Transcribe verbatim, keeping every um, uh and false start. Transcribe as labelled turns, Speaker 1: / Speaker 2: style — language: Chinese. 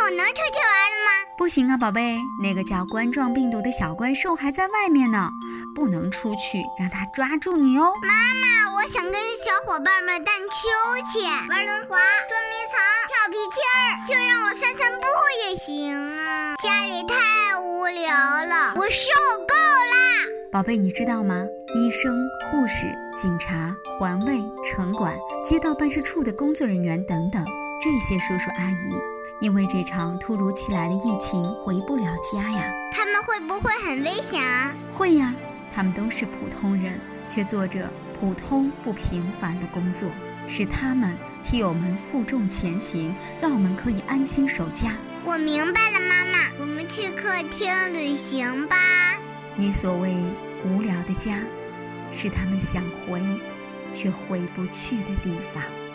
Speaker 1: 我能出去玩了吗？
Speaker 2: 不行啊，宝贝，那个叫冠状病毒的小怪兽还在外面呢，不能出去，让它抓住你哦。
Speaker 1: 妈妈，我想跟小伙伴们荡秋千、玩轮滑、捉迷藏、跳皮筋儿，就让我散散步也行啊。家里太无聊了，我受够啦。
Speaker 2: 宝贝，你知道吗？医生、护士、警察、环卫、城管、街道办事处的工作人员等等，这些叔叔阿姨因为这场突如其来的疫情回不了家呀。
Speaker 1: 他们会不会很危险啊？
Speaker 2: 会呀，他们都是普通人，却做着普通不平凡的工作，是他们替我们负重前行，让我们可以安心守家。
Speaker 1: 我明白了，妈妈，我们去客厅旅行吧。
Speaker 2: 你所谓无聊的家，是他们想回却回不去的地方。